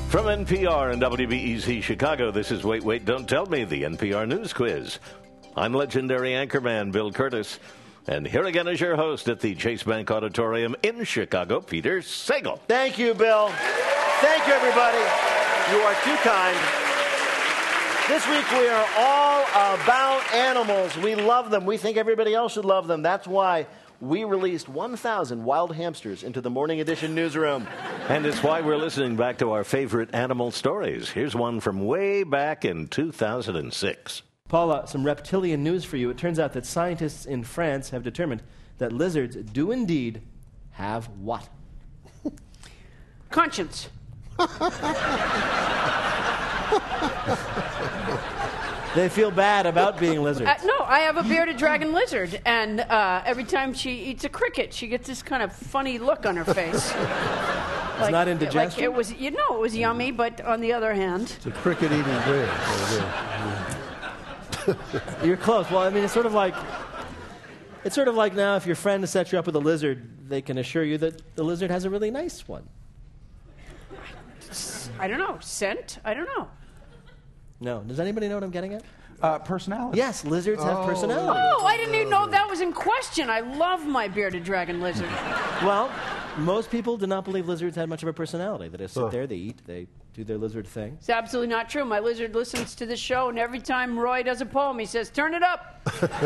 From NPR and WBEZ Chicago, this is Wait, Wait, Don't Tell Me, the NPR News Quiz. I'm legendary anchorman Bill Curtis, and here again is your host at the Chase Bank Auditorium in Chicago, Peter Sagal. Thank you, Bill. Thank you, everybody. You are too kind. This week we are all about animals. We love them. We think everybody else should love them. That's why we released 1,000 wild hamsters into the Morning Edition newsroom. And it's why we're listening back to our favorite animal stories. Here's one from way back in 2006. Paula, some reptilian news for you. It turns out that scientists in France have determined that lizards do indeed have what? Conscience. They feel bad about being lizards. No, I have a bearded dragon lizard, and every time she eats a cricket, she gets this kind of funny look on her face. It's not indigestion? Like it was, it was yummy, but on the other hand... It's a cricket-eating bread. You're close. Well, I mean, it's sort of like now if your friend sets you up with a lizard, they can assure you that the lizard has a really nice one. I don't know. Scent? I don't know. No. Does anybody know what I'm getting at? Personality. Yes, lizards have personality. Oh, I didn't even know that was in question. I love my bearded dragon lizard. Well, most people do not believe lizards had much of a personality. They just sit there, they eat, they do their lizard thing. It's absolutely not true. My lizard listens to the show, and every time Roy does a poem, he says, "Turn it up."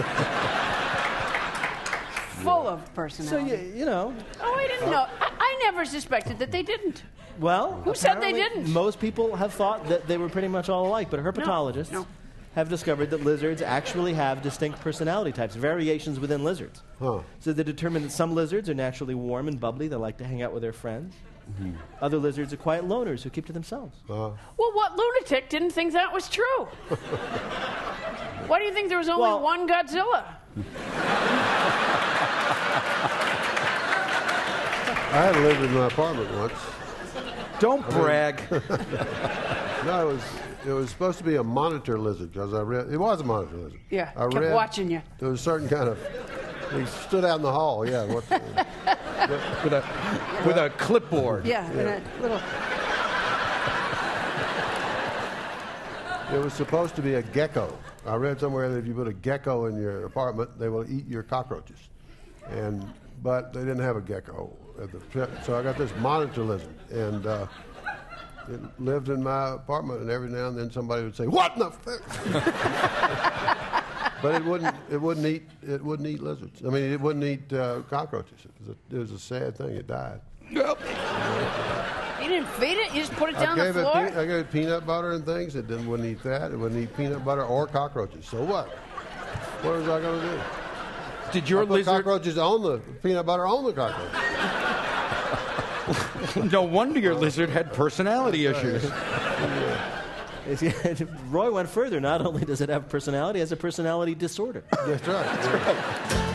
Full of personality. So, you know. Oh, I didn't know. I never suspected that they didn't. Well, who said they didn't? Most people have thought that they were pretty much all alike, but herpetologists have discovered that lizards actually have distinct personality types, variations within lizards. Huh. So they determined that some lizards are naturally warm and bubbly. They like to hang out with their friends. Mm-hmm. Other lizards are quiet loners who keep to themselves. Well, what lunatic didn't think that was true? Why do you think there was only one Godzilla? I had a lizard in my apartment once. Don't brag. No, it was supposed to be a monitor lizard because I read it was a monitor lizard. Yeah, I kept watching you. There was a certain kind of. He stood out in the hall. Yeah, with a clipboard. Yeah. And a little. It was supposed to be a gecko. I read somewhere that if you put a gecko in your apartment, they will eat your cockroaches. But they didn't have a gecko. So I got this monitor lizard, and it lived in my apartment. And every now and then somebody would say, "What in the?" But it wouldn't eat lizards. I mean, it wouldn't eat cockroaches. It was a sad thing. It died. You didn't feed it? You just put it down on the floor? I gave it peanut butter and things. It wouldn't eat that. It wouldn't eat peanut butter or cockroaches. So what? What was I going to do? Did your lizard... cockroaches on the peanut butter on the cockroach. No wonder your lizard had personality issues. Roy went further. Not only does it have personality, it has a personality disorder. That's right.